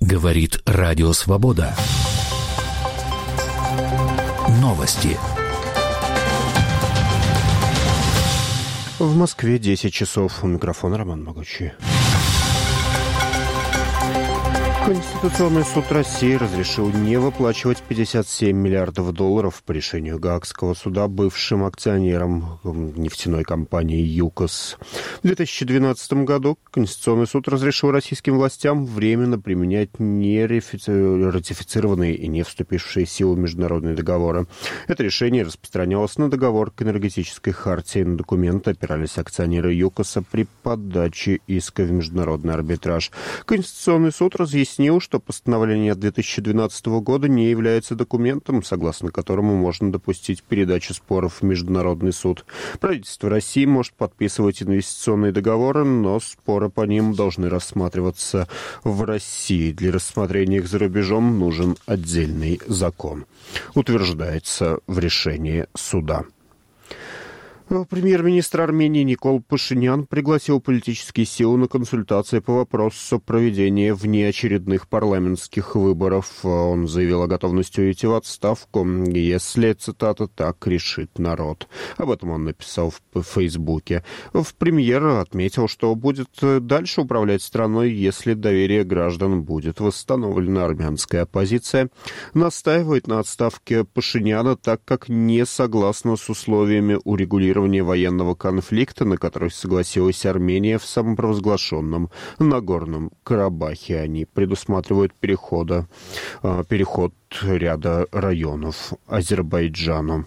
Говорит Радио Свобода. Новости. В Москве 10 часов. У микрофона Роман Могучий. Конституционный суд России разрешил не выплачивать 57 миллиардов долларов по решению Гаагского суда бывшим акционерам нефтяной компании ЮКОС. В 2012 году Конституционный суд разрешил российским властям временно применять нератифицированные и не вступившие в силу международные договоры. Это решение распространялось на договор к энергетической хартии. На документы опирались акционеры ЮКОСа при подаче иска в международный арбитраж. Конституционный суд разъяснил, что постановление 2012 года не является документом, согласно которому можно допустить передачу споров в Международный суд. Правительство России может подписывать инвестиционные договоры, но споры по ним должны рассматриваться в России. Для рассмотрения их за рубежом нужен отдельный закон, утверждается в решении суда. Премьер-министр Армении Никол Пашинян пригласил политические силы на консультации по вопросу проведения внеочередных парламентских выборов. Он заявил о готовности уйти в отставку, если, цитата, «так решит народ». Об этом он написал в Фейсбуке. Премьер отметил, что будет дальше управлять страной, если доверие граждан будет восстановлена. Армянская оппозиция настаивает на отставке Пашиняна, так как не согласна с условиями урегулирования военного конфликта, на который согласилась Армения в самопровозглашенном Нагорном Карабахе. Они предусматривают переход ряда районов Азербайджану.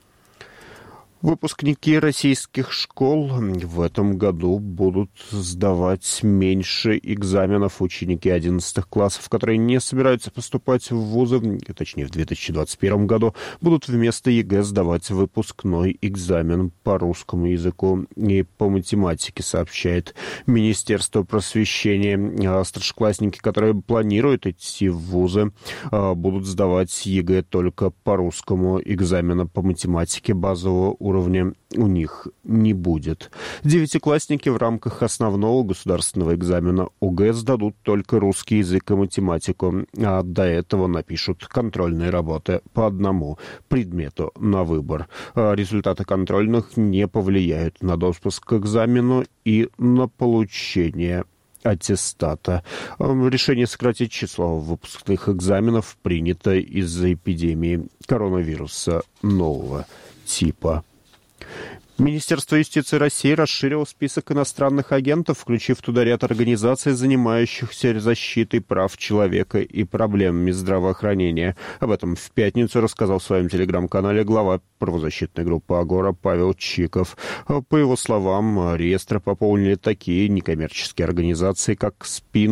Выпускники российских школ в этом году будут сдавать меньше экзаменов. Ученики 11 классов, которые не собираются поступать в вузы, точнее в 2021 году, будут вместо ЕГЭ сдавать выпускной экзамен по русскому языку и по математике, сообщает Министерство просвещения. Старшеклассники, которые планируют идти в вузы, будут сдавать ЕГЭ только по русскому. Экзамена по математике базового уровня у них не будет. Девятиклассники в рамках основного государственного экзамена ОГЭ сдадут только русский язык и математику, а до этого напишут контрольные работы по одному предмету на выбор. Результаты контрольных не повлияют на допуск к экзамену и на получение аттестата. Решение сократить число выпускных экзаменов принято из-за эпидемии коронавируса нового типа. Министерство юстиции России расширило список иностранных агентов, включив туда ряд организаций, занимающихся защитой прав человека и проблемами здравоохранения. Об этом в пятницу рассказал в своем телеграм-канале глава правозащитной группы «Агора» Павел Чиков. По его словам, реестры пополнили такие некоммерческие организации, как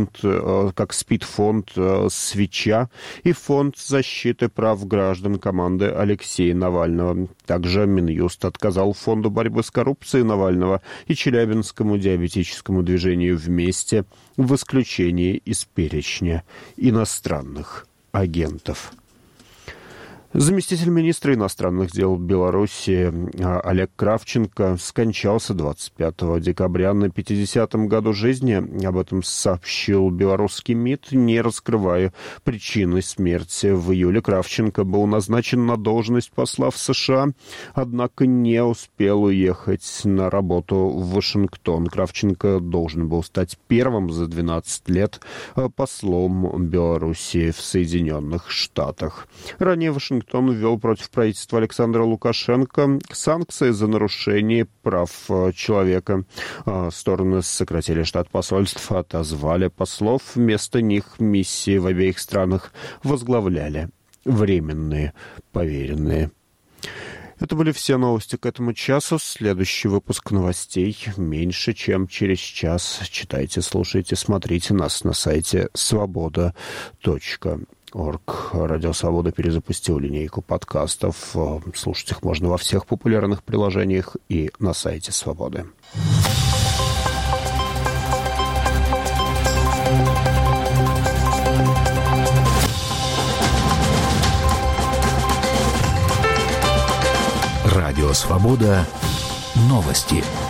СПИД-фонд «Свеча» и Фонд защиты прав граждан команды Алексея Навального. Также Минюст отказал Фонду борьбы с коррупцией Навального и Челябинскому диабетическому движению «Вместе» в исключении из перечня иностранных агентов. Заместитель министра иностранных дел Беларуси Олег Кравченко скончался 25 декабря на 50-м году жизни. Об этом сообщил белорусский МИД, не раскрывая причины смерти. В июле Кравченко был назначен на должность посла в США, однако не успел уехать на работу в Вашингтон. Кравченко должен был стать первым за 12 лет послом Белоруссии в Соединенных Штатах. Ранее Вашингтон ввел против правительства Александра Лукашенко санкции за нарушение прав человека. Стороны сократили штат посольств, отозвали послов. Вместо них миссии в обеих странах возглавляли временные поверенные. Это были все новости к этому часу. Следующий выпуск новостей меньше, чем через час. Читайте, слушайте, смотрите нас на сайте свобода.орг. Радио Свобода перезапустил линейку подкастов. Слушать их можно во всех популярных приложениях и на сайте Свободы. Радио Свобода. Новости.